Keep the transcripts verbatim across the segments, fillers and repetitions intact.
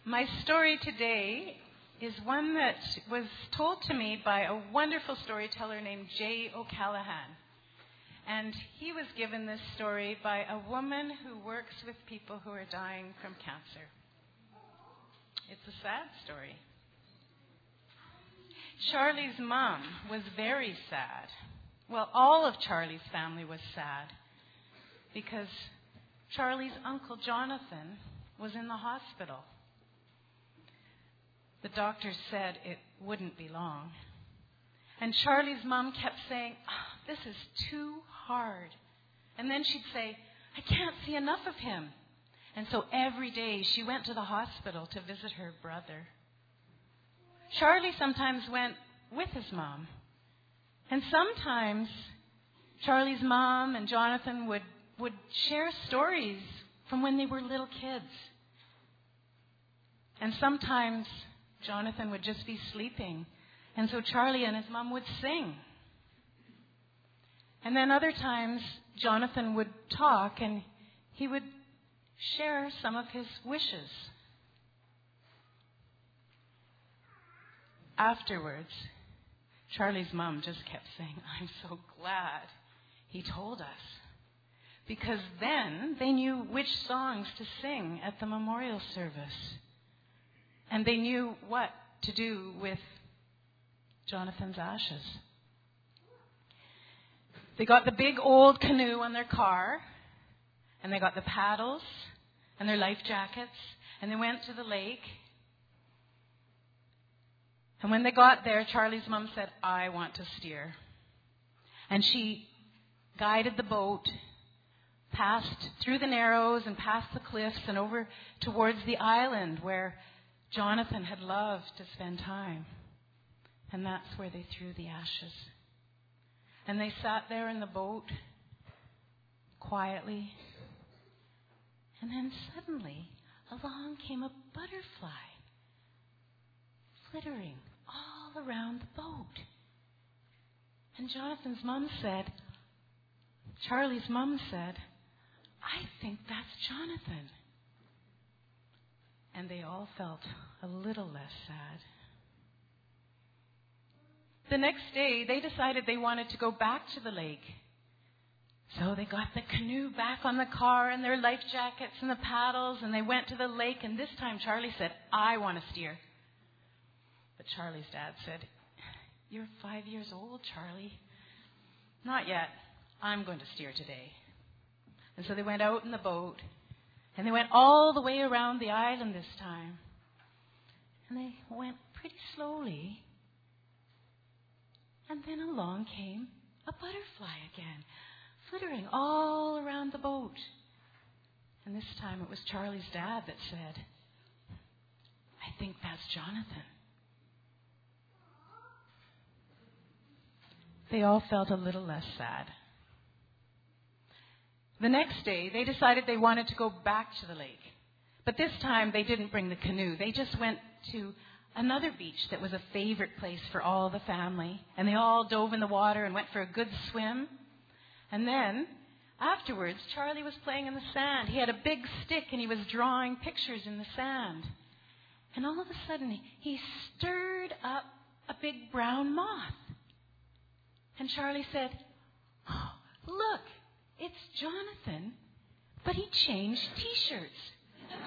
My story today is one that was told to me by a wonderful storyteller named Jay O'Callahan. And he was given this story by a woman who works with people who are dying from cancer. It's a sad story. Charlie's mom was very sad. Well, all of Charlie's family was sad because Charlie's uncle Jonathan was in the hospital. The doctor said it wouldn't be long. And Charlie's mom kept saying, oh, this is too hard. And then she'd say, I can't see enough of him. And so every day she went to the hospital to visit her brother. Charlie sometimes went with his mom. And sometimes Charlie's mom and Jonathan would, would share stories from when they were little kids. And sometimes Jonathan would just be sleeping. And so Charlie and his mom would sing. And then other times, Jonathan would talk and he would share some of his wishes. Afterwards, Charlie's mom just kept saying, I'm so glad he told us. Because then they knew which songs to sing at the memorial service. And they knew what to do with Jonathan's ashes. They got the big old canoe on their car, and they got the paddles and their life jackets, and they went to the lake. And when they got there, Charlie's mom said, I want to steer. And she guided the boat past through the narrows and past the cliffs and over towards the island where Jonathan had loved to spend time. And that's where they threw the ashes. And they sat there in the boat quietly. And then suddenly along came a butterfly flittering all around the boat. And Jonathan's mom said, Charlie's mom said, I think that's Jonathan. And they all felt a little less sad. The next day, they decided they wanted to go back to the lake. So they got the canoe back on the car and their life jackets and the paddles, and they went to the lake. And this time, Charlie said, I want to steer. But Charlie's dad said, you're five years old, Charlie. Not yet. I'm going to steer today. And so they went out in the boat, and they went all the way around the island this time. And they went pretty slowly. And then along came a butterfly again, flittering all around the boat. And this time it was Charlie's dad that said, I think that's Jonathan. They all felt a little less sad. The next day, they decided they wanted to go back to the lake. But this time, they didn't bring the canoe. They just went to another beach that was a favorite place for all the family. And they all dove in the water and went for a good swim. And then, afterwards, Charlie was playing in the sand. He had a big stick and he was drawing pictures in the sand. And all of a sudden, he stirred up a big brown moth. And Charlie said, oh, look, it's Jonathan, but he changed T-shirts.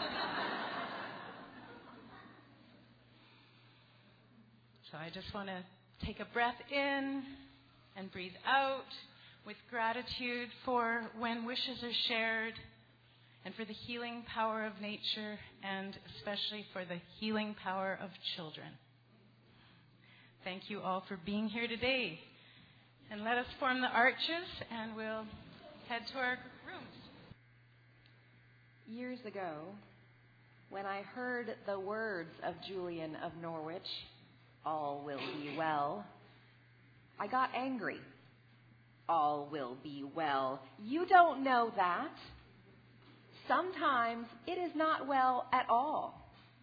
So I just want to take a breath in and breathe out with gratitude for when wishes are shared and for the healing power of nature and especially for the healing power of children. Thank you all for being here today. And let us form the arches and we'll head to our rooms. Years ago, when I heard the words of Julian of Norwich, all will be well, I got angry. All will be well. You don't know that. Sometimes it is not well at all.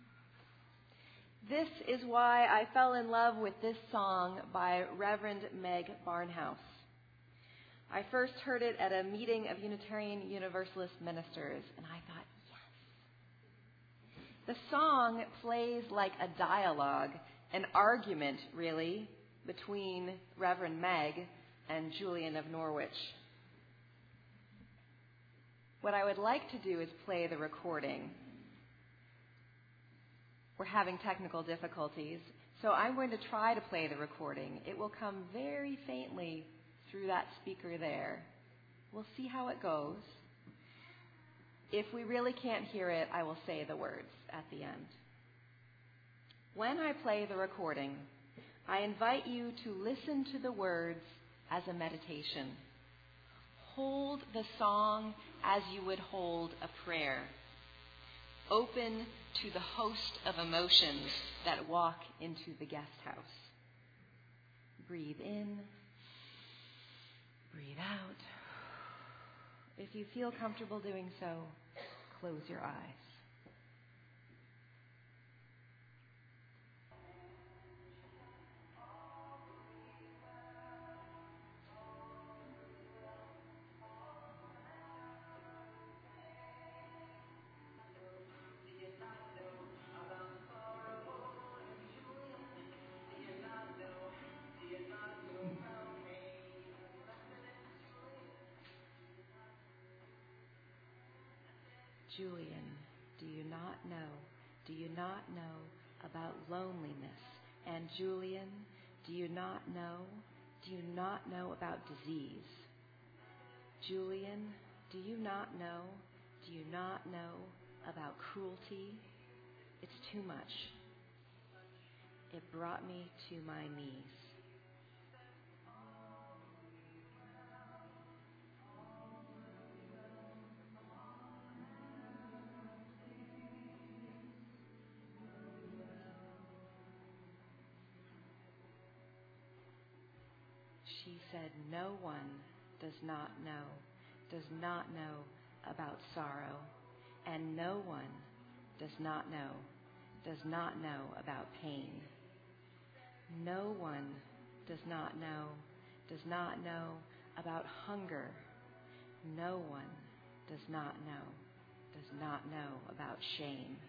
This is why I fell in love with this song by Reverend Meg Barnhouse. I first heard it at a meeting of Unitarian Universalist ministers, and I thought, yes. The song plays like a dialogue, an argument, really, between Reverend Meg and Julian of Norwich. What I would like to do is play the recording. We're having technical difficulties, so I'm going to try to play the recording. It will come very faintly through that speaker there. We'll see how it goes. If we really can't hear it, I will say the words at the end. When I play the recording, I invite you to listen to the words as a meditation. Hold the song as you would hold a prayer. Open to the host of emotions that walk into the guest house. Breathe in, breathe out. If you feel comfortable doing so, close your eyes. Julian, do you not know, do you not know about loneliness? And Julian, do you not know, do you not know about disease? Julian, do you not know, do you not know about cruelty? It's too much. It brought me to my knees. She said, no one does not know, does not know about sorrow, and no one does not know, does not know about pain. No one does not know, does not know about hunger. No one does not know, does not know about shame.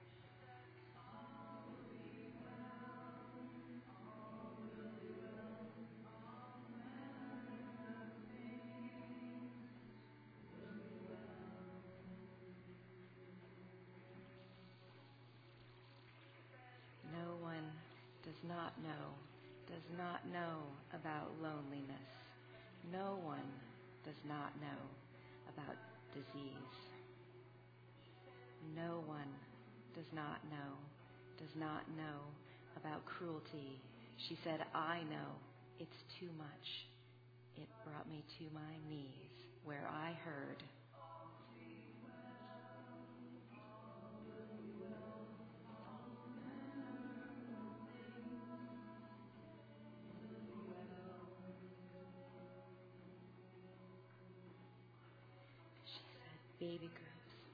Does not know, does not know about loneliness. No one does not know about disease. No one does not know, does not know about cruelty. She said, I know, it's too much. It brought me to my knees where I heard, baby groups.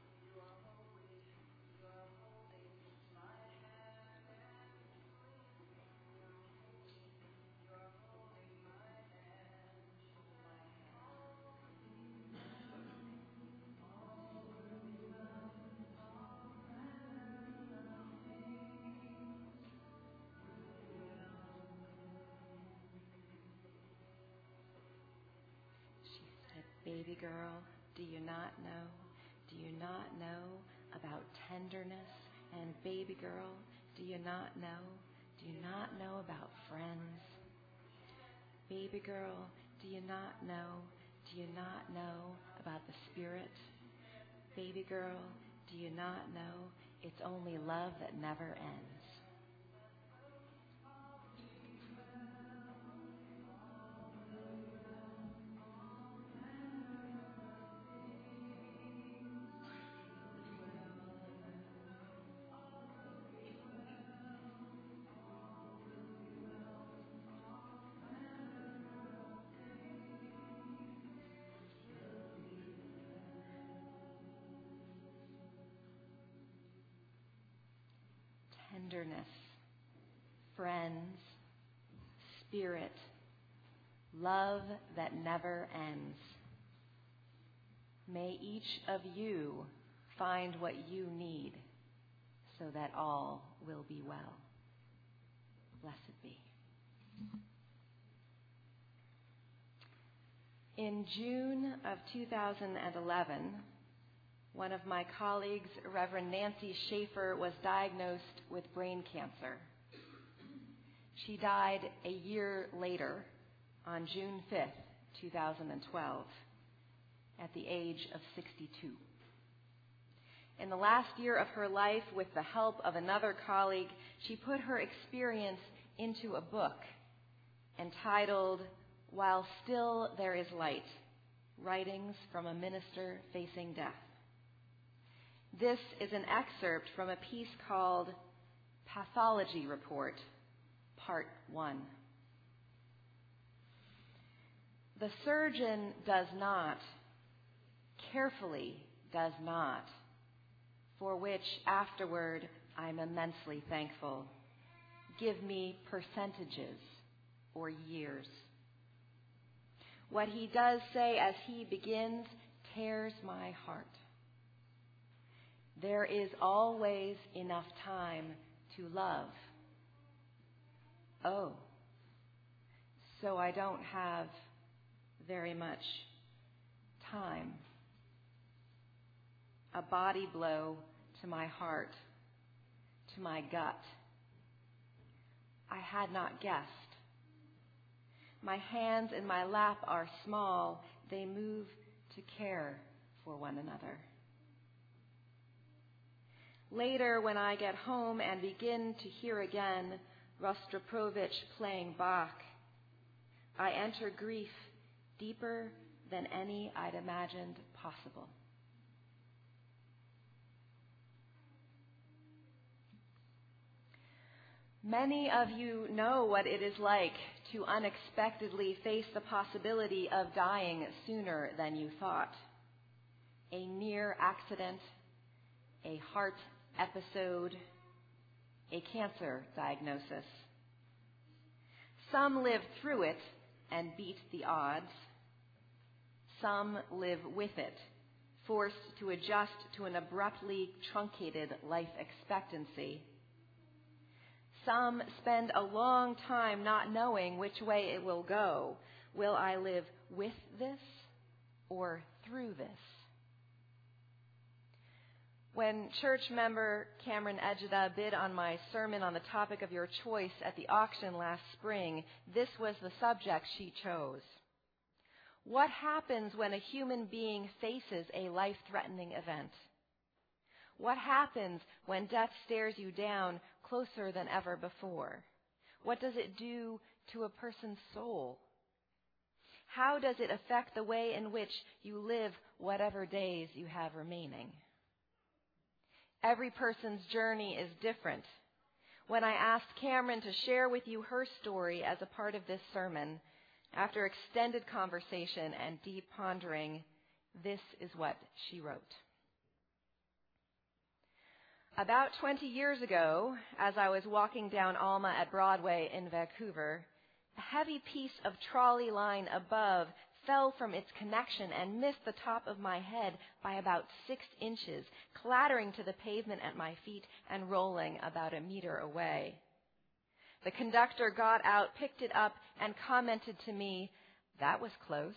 She said, baby girl, do you not know? Do you not know about tenderness? And baby girl, do you not know? Do you not know about friends? Baby girl, do you not know? Do you not know about the Spirit? Baby girl, do you not know it's only love that never ends? Tenderness, friends, Spirit, love that never ends. May each of you find what you need so that all will be well. Blessed be. In June of two thousand eleven, one of my colleagues, Reverend Nancy Schaefer, was diagnosed with brain cancer. She died a year later, on June fifth, two thousand twelve, at the age of sixty-two. In the last year of her life, with the help of another colleague, she put her experience into a book entitled While Still There Is Light, Writings from a Minister Facing Death. This is an excerpt from a piece called Pathology Report, Part one. The surgeon does not, carefully does not, for which afterward I'm immensely thankful, give me percentages or years. What he does say as he begins tears my heart. There is always enough time to love. Oh, so I don't have very much time. A body blow to my heart, to my gut. I had not guessed. My hands in my lap are small. They move to care for one another. Later, when I get home and begin to hear again Rostropovich playing Bach, I enter grief deeper than any I'd imagined possible. Many of you know what it is like to unexpectedly face the possibility of dying sooner than you thought. A near accident, a heart episode, a cancer diagnosis. Some live through it and beat the odds. Some live with it, forced to adjust to an abruptly truncated life expectancy. Some spend a long time not knowing which way it will go. Will I live with this or through this? When church member Cameron Ejeda bid on my sermon on the topic of your choice at the auction last spring, this was the subject she chose. What happens when a human being faces a life-threatening event? What happens when death stares you down closer than ever before? What does it do to a person's soul? How does it affect the way in which you live whatever days you have remaining? Every person's journey is different. When I asked Cameron to share with you her story as a part of this sermon, after extended conversation and deep pondering, this is what she wrote. About twenty years ago, as I was walking down Alma at Broadway in Vancouver, a heavy piece of trolley line above fell from its connection and missed the top of my head by about six inches, clattering to the pavement at my feet and rolling about a meter away. The conductor got out, picked it up, and commented to me, "That was close."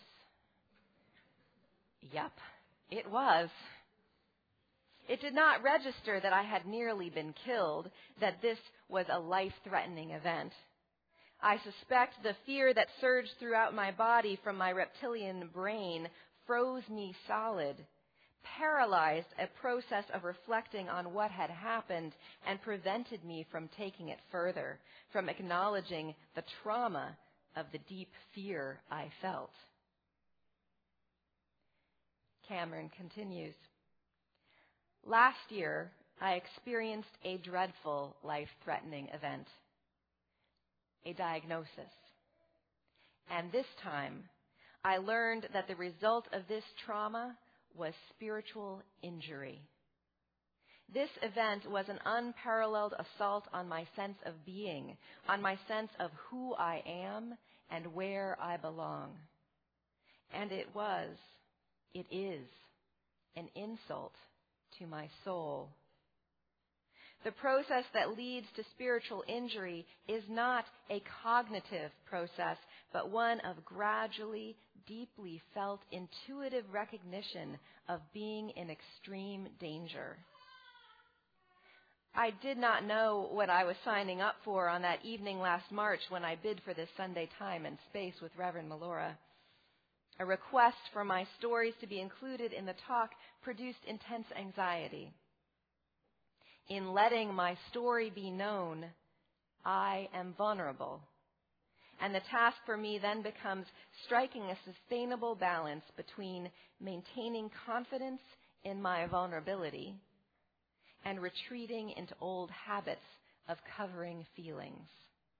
Yep, it was. It did not register that I had nearly been killed, that this was a life-threatening event. I suspect the fear that surged throughout my body from my reptilian brain froze me solid, paralyzed a process of reflecting on what had happened, and prevented me from taking it further, from acknowledging the trauma of the deep fear I felt. Cameron continues. Last year, I experienced a dreadful life-threatening event, a diagnosis. And this time, I learned that the result of this trauma was spiritual injury. This event was an unparalleled assault on my sense of being, on my sense of who I am and where I belong. And it was, it is, an insult to my soul. The process that leads to spiritual injury is not a cognitive process, but one of gradually, deeply felt, intuitive recognition of being in extreme danger. I did not know what I was signing up for on that evening last March when I bid for this Sunday time and space with Reverend Melora. A request for my stories to be included in the talk produced intense anxiety. In letting my story be known, I am vulnerable. And the task for me then becomes striking a sustainable balance between maintaining confidence in my vulnerability and retreating into old habits of covering feelings.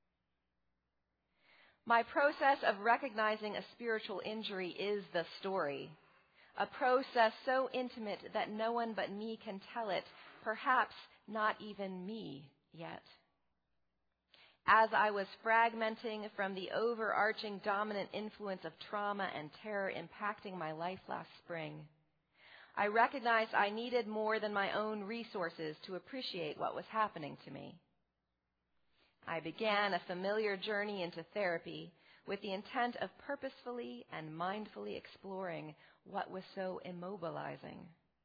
My process of recognizing a spiritual injury is the story, a process so intimate that no one but me can tell it, perhaps not even me yet. As I was fragmenting from the overarching dominant influence of trauma and terror impacting my life last spring, I recognized I needed more than my own resources to appreciate what was happening to me. I began a familiar journey into therapy with the intent of purposefully and mindfully exploring what was so immobilizing.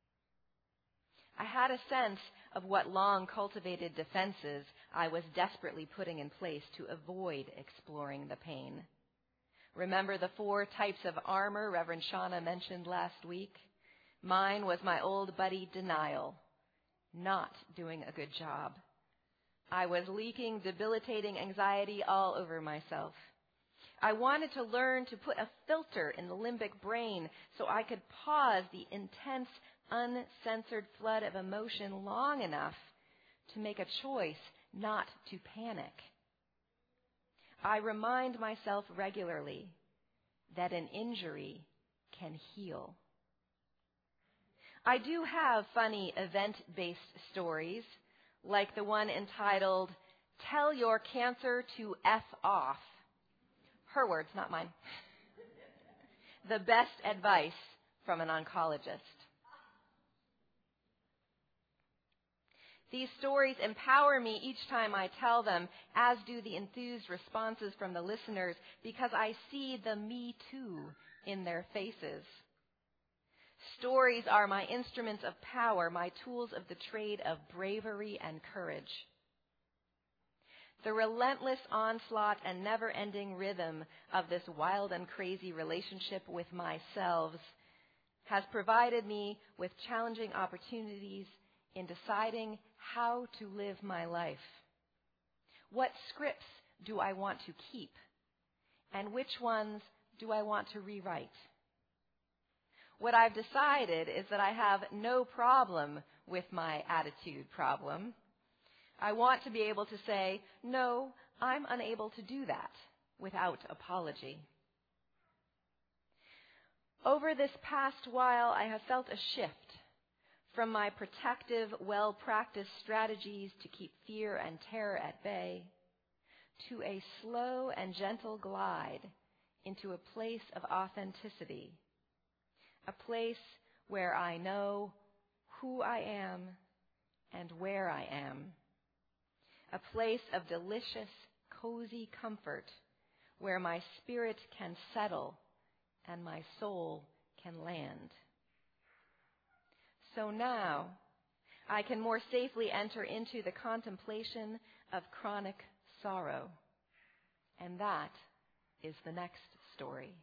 I had a sense of what long-cultivated defenses I was desperately putting in place to avoid exploring the pain. Remember the four types of armor Reverend Shauna mentioned last week? Mine was my old buddy denial, not doing a good job. I was leaking debilitating anxiety all over myself. I wanted to learn to put a filter in the limbic brain so I could pause the intense, uncensored flood of emotion long enough to make a choice not to panic. I remind myself regularly that an injury can heal. I do have funny event-based stories, like the one entitled, "Tell Your Cancer to F Off." Her words, not mine. The best advice from an oncologist. These stories empower me each time I tell them, as do the enthused responses from the listeners, because I see the me too in their faces. Stories are my instruments of power, my tools of the trade of bravery and courage. The relentless onslaught and never-ending rhythm of this wild and crazy relationship with myself has provided me with challenging opportunities in deciding how to live my life. What scripts do I want to keep? And which ones do I want to rewrite? What I've decided is that I have no problem with my attitude problem. I want to be able to say, no, I'm unable to do that without apology. Over this past while, I have felt a shift from my protective, well-practiced strategies to keep fear and terror at bay to a slow and gentle glide into a place of authenticity, a place where I know who I am and where I am, a place of delicious, cozy comfort where my spirit can settle and my soul can land. So now I can more safely enter into the contemplation of chronic sorrow. And that is the next story.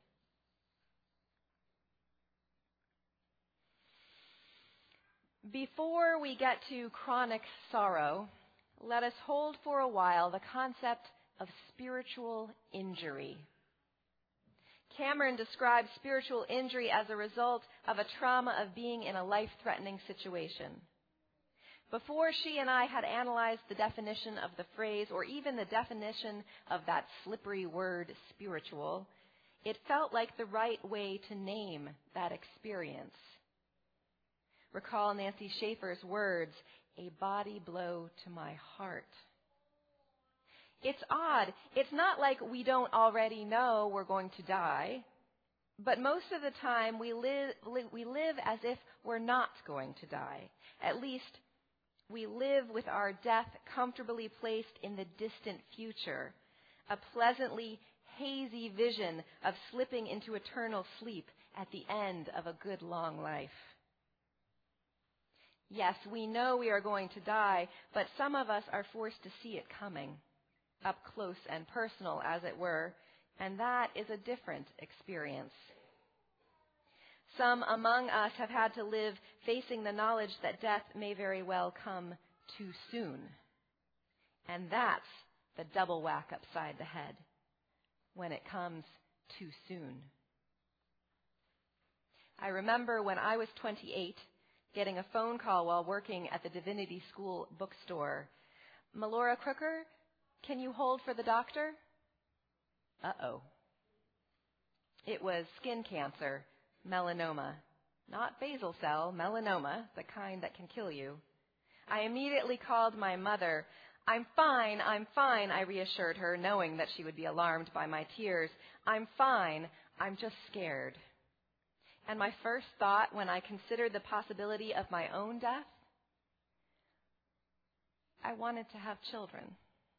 Before we get to chronic sorrow, let us hold for a while the concept of spiritual injury. Cameron describes spiritual injury as a result of a trauma of being in a life-threatening situation. Before she and I had analyzed the definition of the phrase, or even the definition of that slippery word, spiritual, it felt like the right way to name that experience. Recall Nancy Schaefer's words, "A body blow to my heart." It's odd. It's not like we don't already know we're going to die, but most of the time we live, we live as if we're not going to die. At least We live with our death comfortably placed in the distant future, a pleasantly hazy vision of slipping into eternal sleep at the end of a good long life. Yes, we know we are going to die, but some of us are forced to see it coming, up close and personal, as it were, and that is a different experience. Some among us have had to live facing the knowledge that death may very well come too soon. And that's the double whack upside the head, when it comes too soon. I remember when I was twenty-eight, getting a phone call while working at the Divinity School bookstore. "Melora Crooker, can you hold for the doctor?" Uh-oh. It was skin cancer, melanoma. Not basal cell, melanoma, the kind that can kill you. I immediately called my mother. "I'm fine, I'm fine," I reassured her, knowing that she would be alarmed by my tears. "I'm fine, I'm just scared." And my first thought when I considered the possibility of my own death, I wanted to have children.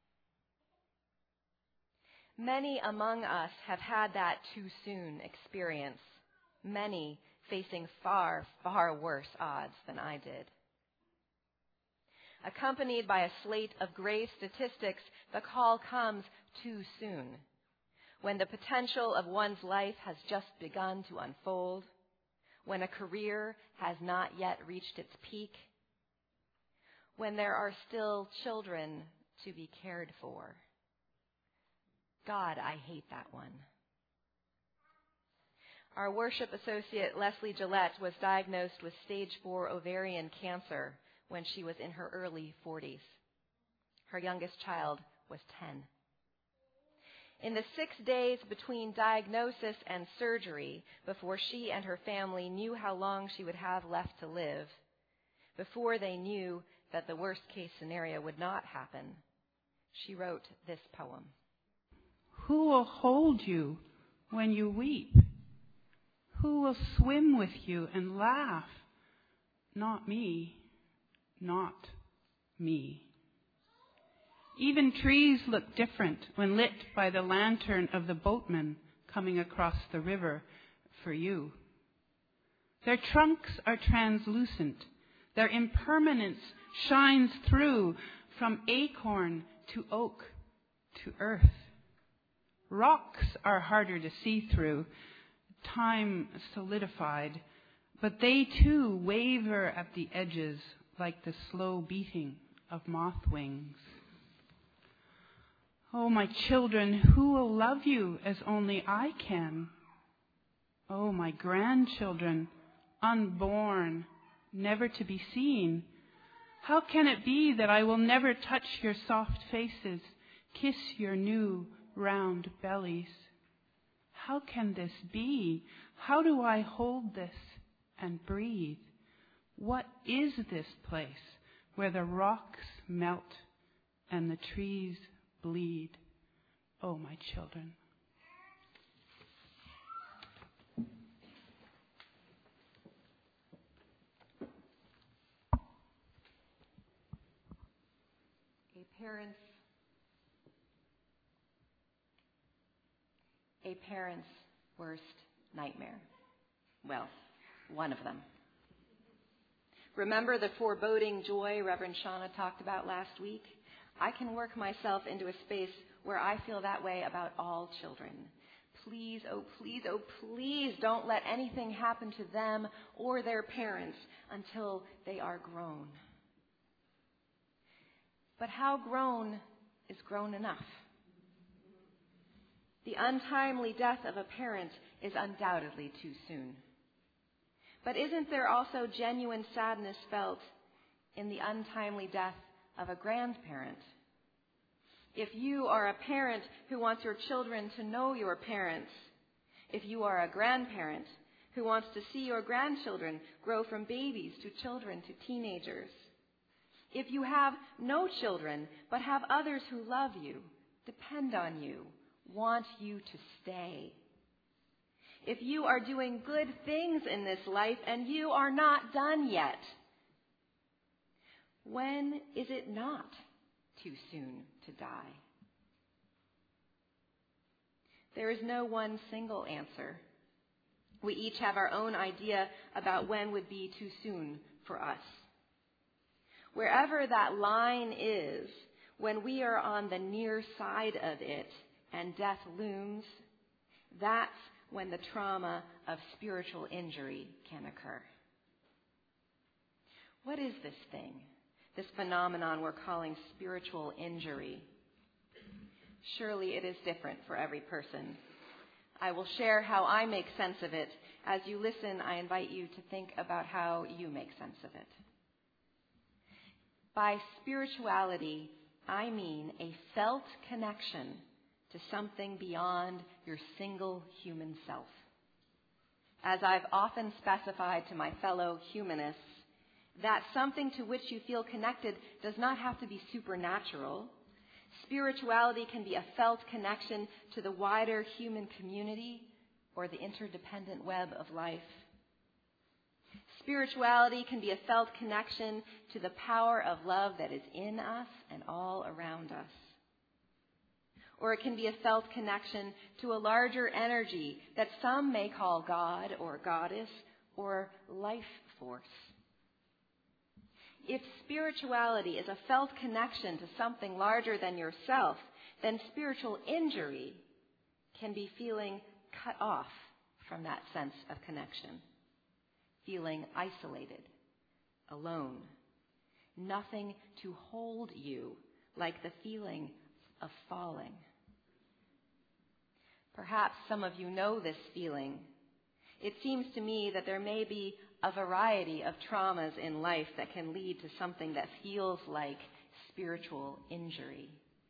Many among us have had that too soon experience, many facing far, far worse odds than I did. Accompanied by a slate of grave statistics, the call comes too soon, when the potential of one's life has just begun to unfold, when a career has not yet reached its peak, when there are still children to be cared for. God, I hate that one. Our worship associate, Leslie Gillette, was diagnosed with stage four ovarian cancer when she was in her early forties. Her youngest child was ten. In the six days between diagnosis and surgery, before she and her family knew how long she would have left to live, before they knew that the worst-case scenario would not happen, she wrote this poem. Who will hold you when you weep? Who will swim with you and laugh? Not me, not me. Even trees look different when lit by the lantern of the boatman coming across the river for you. Their trunks are translucent. Their impermanence shines through from acorn to oak to earth. Rocks are harder to see through, time solidified, but they too waver at the edges like the slow beating of moth wings. Oh, my children, who will love you as only I can? Oh, my grandchildren, unborn, never to be seen, how can it be that I will never touch your soft faces, kiss your new round bellies? How can this be? How do I hold this and breathe? What is this place where the rocks melt and the trees bleed? Oh, my children. A parent's a parent's worst nightmare. Well, one of them. Remember the foreboding joy Reverend Shauna talked about last week? I can work myself into a space where I feel that way about all children. Please, oh please, oh please don't let anything happen to them or their parents until they are grown. But how grown is grown enough? The untimely death of a parent is undoubtedly too soon. But isn't there also genuine sadness felt in the untimely death of a grandparent? If you are a parent who wants your children to know your parents, if you are a grandparent who wants to see your grandchildren grow from babies to children to teenagers, if you have no children but have others who love you, depend on you, want you to stay, if you are doing good things in this life and you are not done yet, When is it not too soon to die? There is no one single answer. We each have our own idea about when would be too soon for us. Wherever that line is, when we are on the near side of it and death looms, that's when the trauma of spiritual injury can occur. What is this thing, this phenomenon we're calling spiritual injury? Surely it is different for every person. I will share how I make sense of it. As you listen, I invite you to think about how you make sense of it. By spirituality, I mean a felt connection to something beyond your single human self. As I've often specified to my fellow humanists, that something to which you feel connected does not have to be supernatural. Spirituality can be a felt connection to the wider human community or the interdependent web of life. Spirituality can be a felt connection to the power of love that is in us and all around us. Or it can be a felt connection to a larger energy that some may call God or goddess or life force. If spirituality is a felt connection to something larger than yourself, then spiritual injury can be feeling cut off from that sense of connection, feeling isolated, alone, nothing to hold you like the feeling of falling. Perhaps some of you know this feeling. It seems to me that there may be a variety of traumas in life that can lead to something that feels like spiritual injury.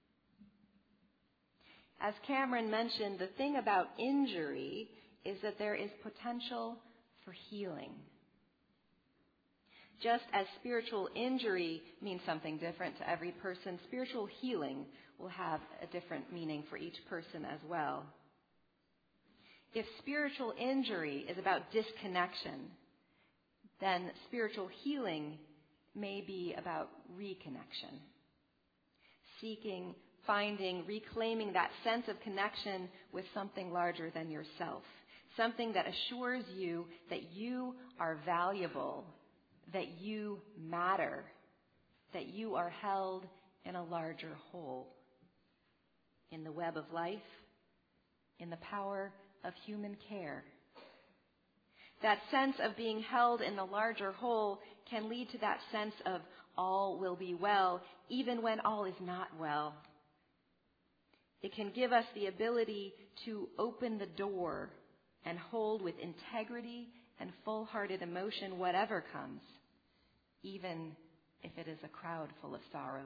As Cameron mentioned, the thing about injury is that there is potential for healing. Just as spiritual injury means something different to every person, spiritual healing will have a different meaning for each person as well. If spiritual injury is about disconnection, then spiritual healing may be about reconnection. Seeking, finding, reclaiming that sense of connection with something larger than yourself. Something that assures you that you are valuable, that you matter, that you are held in a larger whole. In the web of life, in the power of human care. That sense of being held in the larger whole can lead to that sense of all will be well, even when all is not well. It can give us the ability to open the door and hold with integrity and full-hearted emotion whatever comes, even if it is a crowd full of sorrows.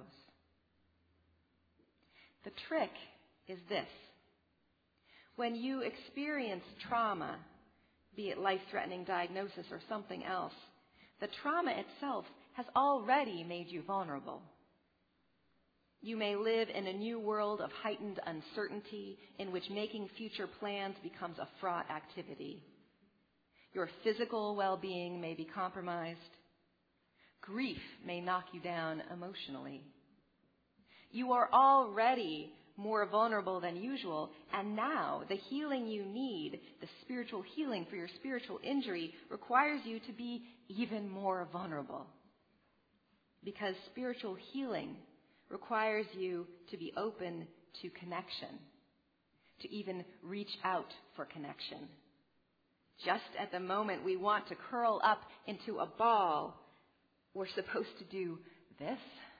The trick is this. When you experience trauma, be it life-threatening diagnosis or something else, the trauma itself has already made you vulnerable. You may live in a new world of heightened uncertainty in which making future plans becomes a fraught activity. Your physical well-being may be compromised. Grief may knock you down emotionally. You are already more vulnerable than usual, and now the healing you need, the spiritual healing for your spiritual injury, requires you to be even more vulnerable. Because spiritual healing requires you to be open to connection, to even reach out for connection. Just at the moment we want to curl up into a ball, we're supposed to do this.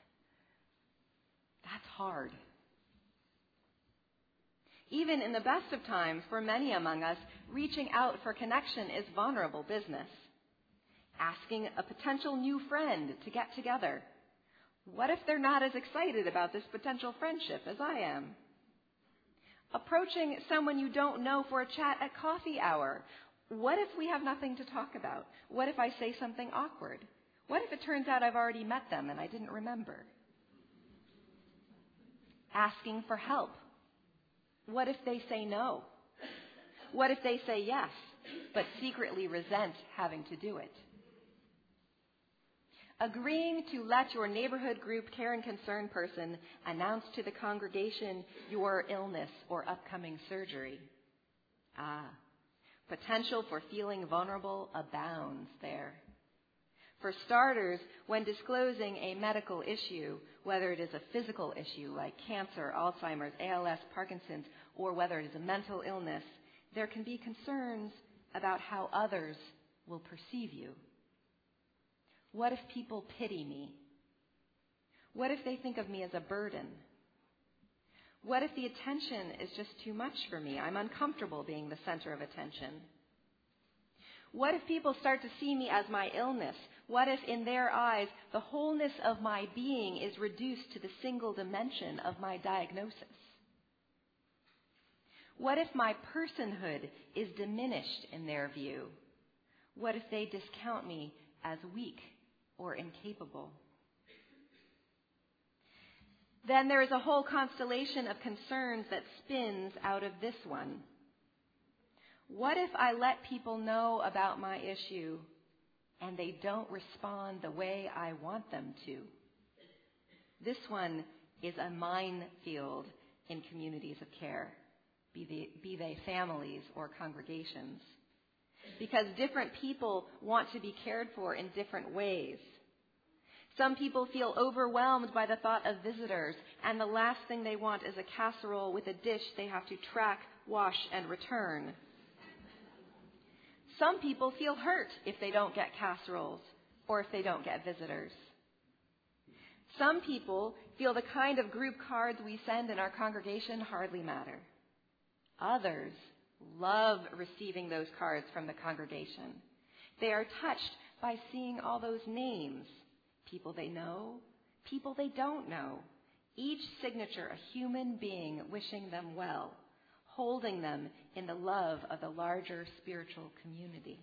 That's hard. Even in the best of times, for many among us, reaching out for connection is vulnerable business. Asking a potential new friend to get together. What if they're not as excited about this potential friendship as I am? Approaching someone you don't know for a chat at coffee hour. What if we have nothing to talk about? What if I say something awkward? What if it turns out I've already met them and I didn't remember? Asking for help. What if they say no? What if they say yes, but secretly resent having to do it? agreeing to let your neighborhood group care and concern person announce to the congregation your illness or upcoming surgery. Ah, potential for feeling vulnerable abounds there. For starters, when disclosing a medical issue, whether it is a physical issue like cancer, Alzheimer's, A L S, Parkinson's, or whether it is a mental illness, there can be concerns about how others will perceive you. What if people pity me? What if they think of me as a burden? What if the attention is just too much for me? I'm uncomfortable being the center of attention. What if people start to see me as my illness? What if in their eyes the wholeness of my being is reduced to the single dimension of my diagnosis? What if my personhood is diminished in their view? What if they discount me as weak or incapable? Then there is a whole constellation of concerns that spins out of this one. What if I let people know about my issue and they don't respond the way I want them to? This one is a minefield in communities of care, be they, be they families or congregations, because different people want to be cared for in different ways. Some people feel overwhelmed by the thought of visitors, and the last thing they want is a casserole with a dish they have to track, wash, and return. Some people feel hurt if they don't get casseroles or if they don't get visitors. Some people feel the kind of group cards we send in our congregation hardly matter. Others love receiving those cards from the congregation. They are touched by seeing all those names, people they know, people they don't know, each signature a human being wishing them well, holding them in the love of the larger spiritual community.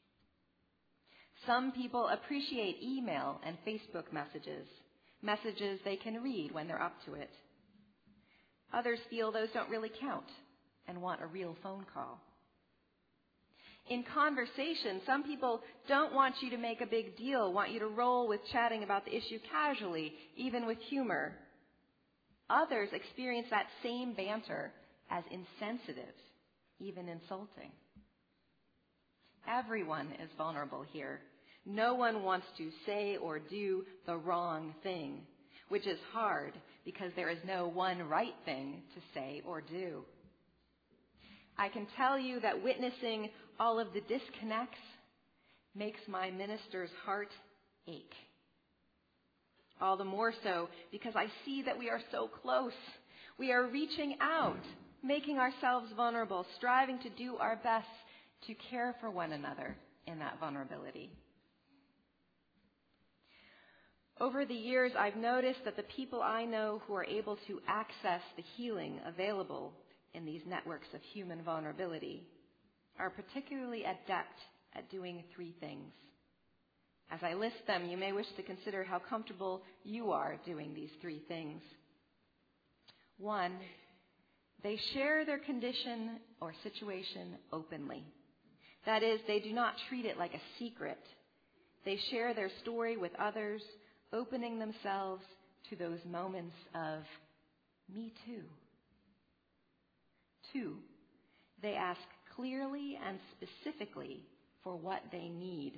Some people appreciate email and Facebook messages, messages they can read when they're up to it. Others feel those don't really count and want a real phone call. In conversation, some people don't want you to make a big deal, want you to roll with chatting about the issue casually, even with humor. Others experience that same banter as insensitive, even insulting. Everyone is vulnerable here. No one wants to say or do the wrong thing, which is hard because there is no one right thing to say or do. I can tell you that witnessing all of the disconnects makes my minister's heart ache. All the more so because I see that we are so close. We are reaching out, making ourselves vulnerable, striving to do our best to care for one another in that vulnerability. Over the years, I've noticed that the people I know who are able to access the healing available in these networks of human vulnerability are particularly adept at doing three things. As I list them, you may wish to consider how comfortable you are doing these three things. One, they share their condition or situation openly. That is, they do not treat it like a secret. They share their story with others, opening themselves to those moments of me too. Two, they ask clearly and specifically for what they need.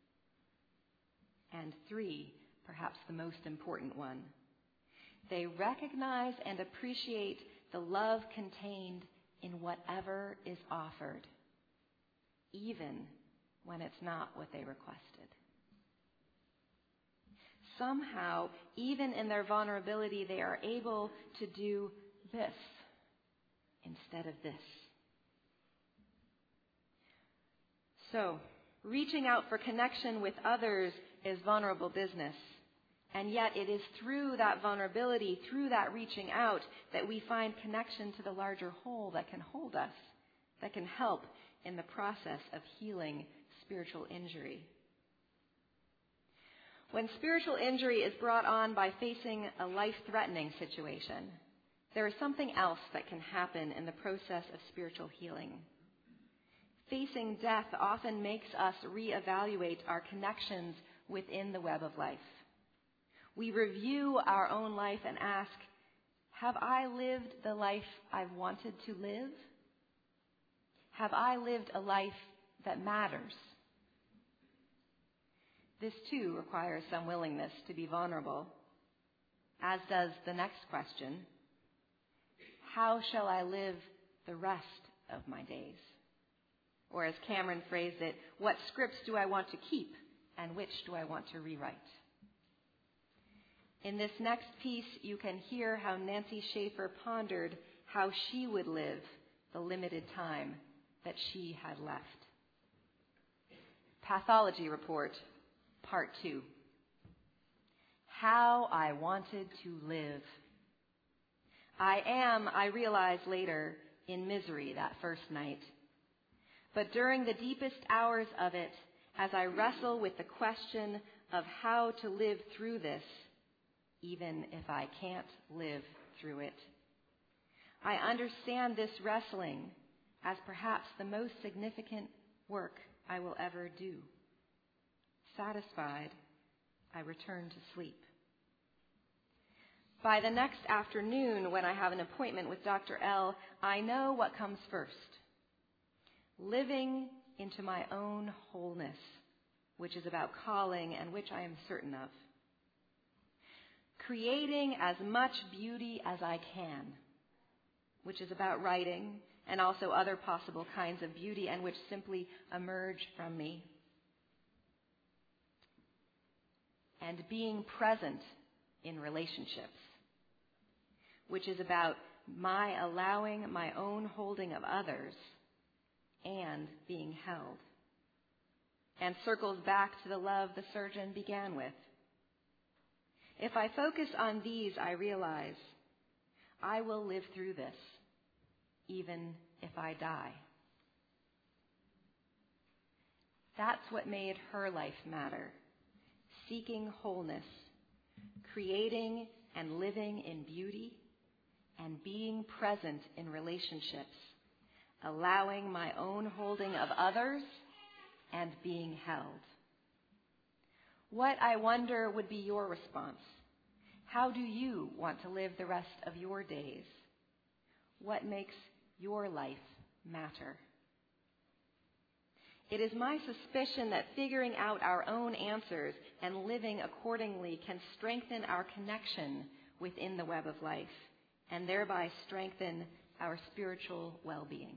And three, perhaps the most important one, they recognize and appreciate the love contained in whatever is offered, even when it's not what they requested. Somehow, even in their vulnerability, they are able to do this instead of this. So, reaching out for connection with others is vulnerable business. And yet it is through that vulnerability, through that reaching out, that we find connection to the larger whole that can hold us, that can help in the process of healing spiritual injury. When spiritual injury is brought on by facing a life-threatening situation, there is something else that can happen in the process of spiritual healing. Facing death often makes us reevaluate our connections within the web of life. We review our own life and ask, have I lived the life I've wanted to live? Have I lived a life that matters? This too requires some willingness to be vulnerable, as does the next question, how shall I live the rest of my days? Or as Cameron phrased it, what scripts do I want to keep and which do I want to rewrite? In this next piece, you can hear how Nancy Schaefer pondered how she would live the limited time that she had left. Pathology Report, Part two. How I wanted to live. I am, I realized later, in misery that first night. But during the deepest hours of it, as I wrestle with the question of how to live through this, even if I can't live through it, I understand this wrestling as perhaps the most significant work I will ever do. Satisfied, I return to sleep. By the next afternoon, when I have an appointment with Doctor L, I know what comes first. Living into my own wholeness, which is about calling and which I am certain of. Creating as much beauty as I can, which is about writing and also other possible kinds of beauty and which simply emerge from me. And being present in relationships, which is about my allowing my own holding of others and being held, and circles back to the love the surgeon began with. If I focus on these, I realize I will live through this, even if I die. That's what made her life matter. Seeking wholeness, creating and living in beauty, and being present in relationships, allowing my own holding of others and being held. What, I wonder, would be your response? How do you want to live the rest of your days? What makes your life matter? It is my suspicion that figuring out our own answers and living accordingly can strengthen our connection within the web of life and thereby strengthen our spiritual well-being.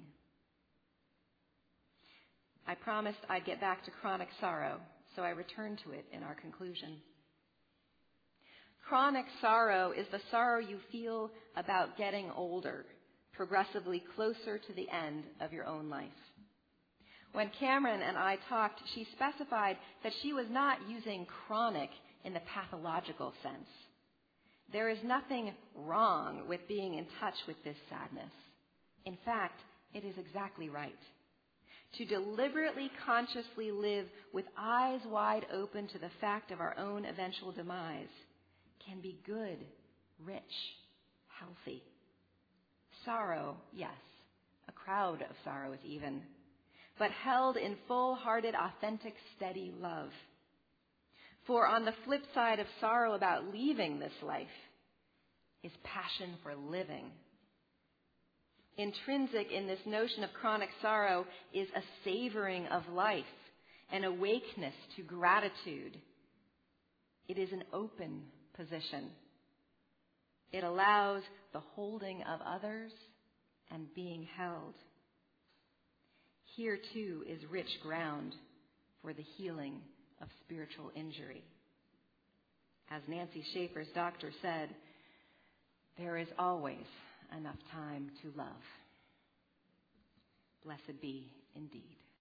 I promised I'd get back to chronic sorrow, so I return to it in our conclusion. Chronic sorrow is the sorrow you feel about getting older, progressively closer to the end of your own life. When Cameron and I talked, she specified that she was not using chronic in the pathological sense. There is nothing wrong with being in touch with this sadness. In fact, it is exactly right. To deliberately, consciously live with eyes wide open to the fact of our own eventual demise can be good, rich, healthy. Sorrow, yes, a crowd of sorrows even, but held in full-hearted, authentic, steady love. For on the flip side of sorrow about leaving this life is passion for living. Intrinsic in this notion of chronic sorrow is a savoring of life, an awakeness to gratitude. It is an open position. It allows the holding of others and being held. Here, too, is rich ground for the healing of spiritual injury. As Nancy Schaefer's doctor said, there is always enough time to love. Blessed be indeed.